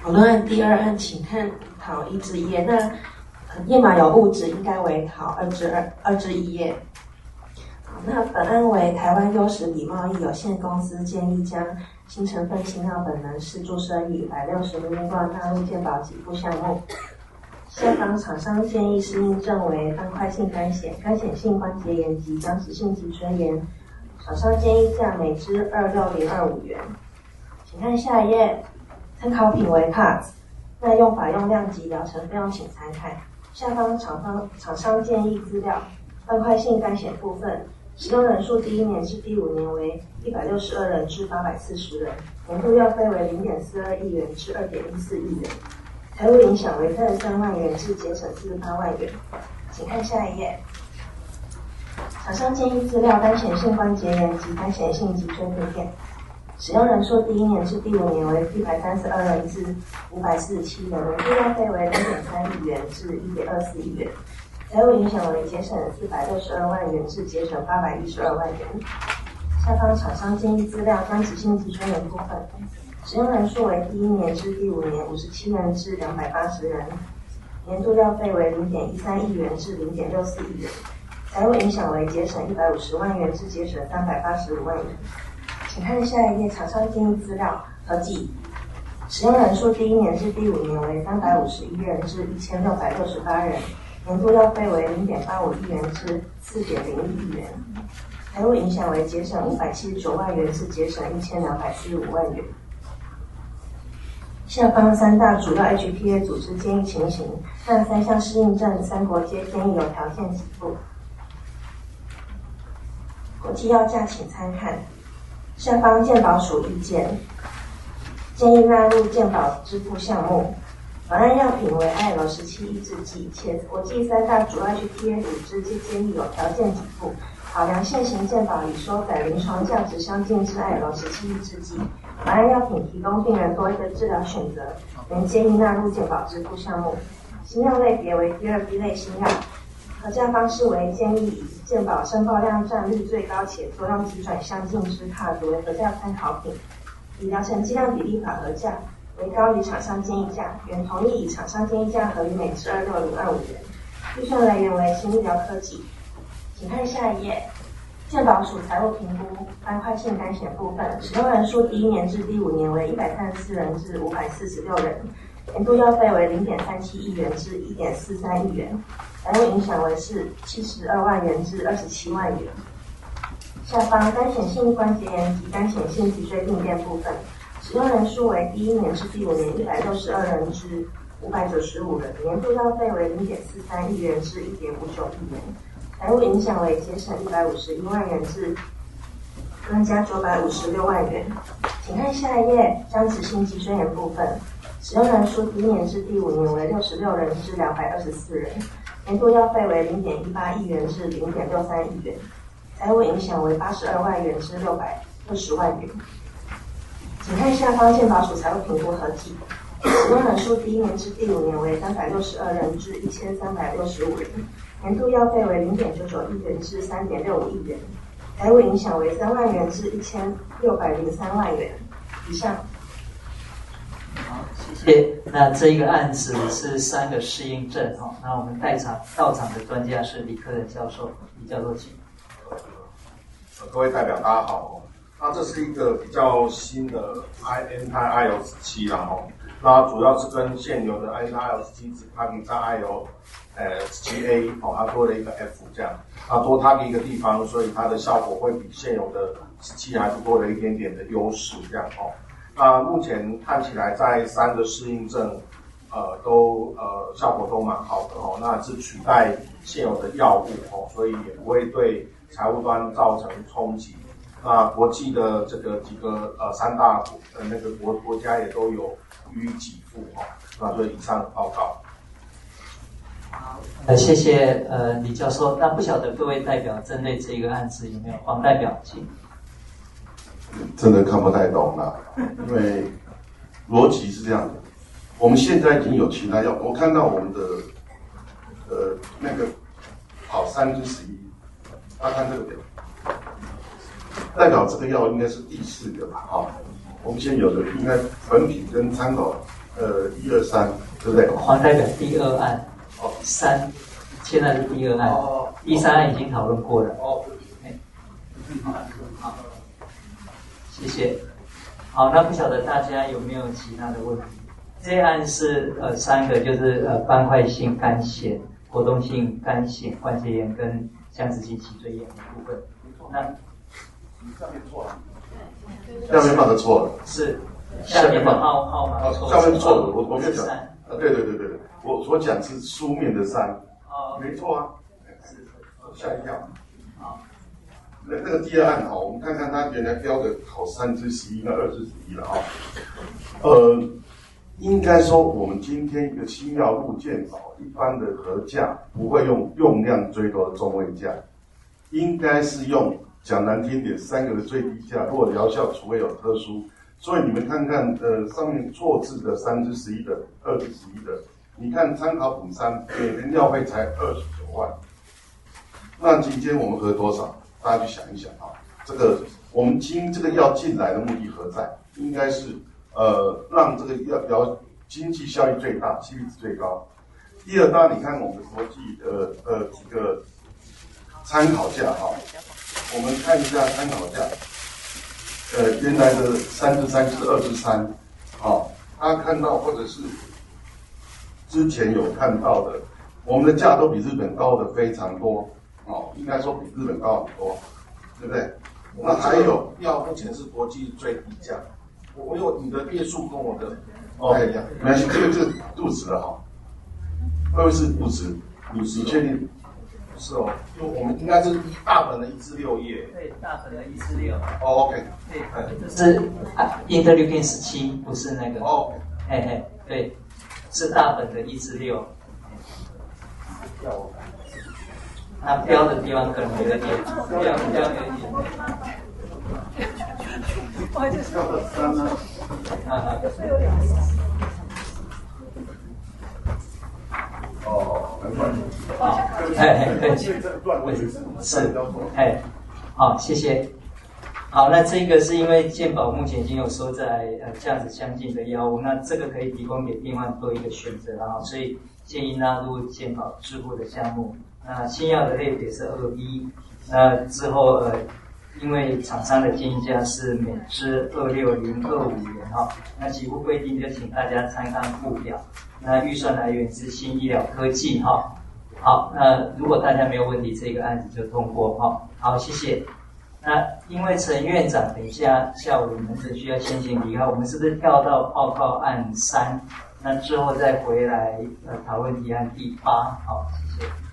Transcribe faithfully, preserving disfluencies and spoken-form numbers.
讨论案第二案，请看讨一至一页。那、呃、页码有误指，应该为讨二至二二至一页。好，那本案为台湾优实理贸易有限公司建议将新成分新药本能式注射液一百六十 milligram 纳入健保给付项目。下方厂商建议适应症为斑块性肝癣、肝显性关节炎及僵直性脊椎炎。厂商建议价每支二六零二五元。请看下一页，参考品为 Parts。那用法用量及疗程费用请参看。下方厂商厂商建议资料：斑块性肝癣部分，使用人数第一年至第五年为一百六十二人至八百四十人，年度药费为零点四二亿元至二点一四亿元。财务影响为三十三万元至节省四十八万元。请看下一页。厂商建议资料：肝显性关节炎及肝显性脊椎病变。使用人数第一年至第五年为一百三十二人至五百四十七人，年度药费为零点三亿元至一点二四亿元。财务影响为节省四百六十二万元至节省八百一十二万元。下方厂商建议资料：僵直性脊椎炎部分。使用人数为第一年至第五年五十七人至两百八十人，年度药费为零点一三亿元至零点六四亿元。财务影响为节省一百五十万元至节省三百八十五万元。请看下一页，厂商建议资料合计。使用人数第一年至第五年为三百五十一人至一千六百六十八人，年度药费为零点八五亿元至四点零一亿元。财务影响为节省五百七十九万元至节省一千两百四十五万元。下方三大主要 H P A 组织建议情形，那三项适应症三国皆建议有条件给付。国际药价请参看。下方健保署意见，建议纳入健保支付项目。本案药品为 I L 十七抑制剂，且国际三大主要 H P A 组织皆建议有条件给付。考量现行健保已修改临床价值相近之 I L 十七抑制剂，本案药品提供病人多一个治疗选择，仍建议纳入健保支付项目。新药类别为第二 B 类新药，核价方式为建议以健保申报量占率最高且作用机转相近之卡作为核价参考品，以疗程剂量比例法核价为高于厂商建议价，原同意以厂商建议价合于每支二六零二五元，预算来源为新医疗科技。请看下一页，健保署财务评估斑块性肝癣部分，使用人数第一年至第五年为一百三十四人至五百四十六人，年度药费为零点三七亿元至一点四三亿元，财务影响为是七十二万元至二十七万元。下方肝显性关节炎及肝显性脊椎病变部分，使用人数为第一年至第五年一百六十二人至五百九十五人，年度药费为零点四三亿元至一点五九亿元。财务影响为节省一百五十一万元至增加九百五十六万元。请看下一页，僵直性脊椎炎部分，使用人数第一年至第五年为六十六人至两百二十四人，年度药费为零点一八亿元至零点六三亿元。财务影响为八十二万元至六百六十万元。请看下方健保署财务评估合计，使用人数第一年至第五年为三百六十二人至一千三百六十五人，年度药费为零点九九亿元至三点六五亿元，财务影响为三万元至一千六百零三万元。以上。 好，谢谢。那这一个案子是三个适应症哈。那我们在场到场的专家是李克仁教授，李教授请。 各位代表大家好，那这是一个比较新的 I N T I L 十七啦吼，那主要是跟现有的 I N T I L 十七只 target 在 I L 呃十七 A 哦，它多了一个 F 这样，它多 target 一个地方，所以它的效果会比现有的十七还是多了一点点的优势这样哦。那目前看起来在三个适应症，呃都呃效果都蛮好的哦，那是取代现有的药物哦，所以也不会对财务端造成冲击。那国际的这个几个呃三大呃那个国国家也都有予以给付哦。那所以以上报告。 好，呃，谢谢呃李教授。那不晓得各位代表针对这个案子有没有黄代表请？ 真的看不太懂了，因为逻辑是这样的。我们现在已经有其他药，我看到我们的呃那个跑三至十一，大家看这个表，代表这个药应该是第四个吧？哈、哦，我们现在有的应该本品跟参考呃一二三，对不对？ 黄代表第二案， 哦， 三，现在是第二案， 哦， 第三案已经讨论过了。 哦， 好，谢谢。好，那不晓得大家有没有其他的问题？这一案是呃三个，就是呃斑块性肝癣、活动性肝癣、关节炎跟僵直性脊椎炎的部分。那下面错了，下面放的错了， 是下面的号号码错了， 下面错了，我我跟你讲， 三啊，对对对对对，我所讲是书面的三， 哦， 没错啊， 是吓一跳。 好， 那那个第二案哈，我们看看他原来标的考三至十一，那二至十一了哈。呃，应该说我们今天一个新药入健保，一般的核价不会用用量最多的中位价，应该是用讲难听点，三个的最低价，如果疗效除非有特殊。所以你们看看，呃，上面错字的三至十一的、二至十一的，你看参考补三，每年药费才二十九万。那今天我们核多少？大家去想一想啊，这个我们今这个药进来的目的何在？应该是呃让这个药疗经济效益最大，C P值最高。第二，当然你看我们国际呃呃几个参考价哈，我们看一下参考价。呃，原来的三至三是二至三，哦，他看到或者是之前有看到的，我们的价都比日本高的非常多，哦，应该说比日本高很多，对不对？那还有药目前是国际最低价，我有你的页数跟我的哦， 不太一样， 没关系，这个这个入职了哈，会不会是入职？你你确定？ 是哦，因为我们应该是一大本的一至六页。 对，大本的一至六。 哦 ，OK， 对，这是啊 interleukin 十七，不是那个。 哦， 嘿嘿，对，是大本的一至六。它标的地方可能有点，标标有点。 标的三呢？ 啊啊。 哦，难怪。 好，哎哎，对， 这个段位置是，哎，好，谢谢。好，那这个是因为健保目前已经有收在呃价值相近的药物，那这个可以提供给病患做一个选择啊，所以建议纳入健保支付的项目。那新药的类别是二 B， 那之后呃，因为厂商的建议价是每支二六零二五元哈，那几乎规定就请大家参看附表。那预算来源是新医疗科技哈。好，那如果大家没有问题，这个案子就通过哈。好，谢谢。那因为陈院长等一下下午门诊需要先行离开，我们是不是跳到报告案三？那之后再回来呃讨论提案第八？好，谢谢。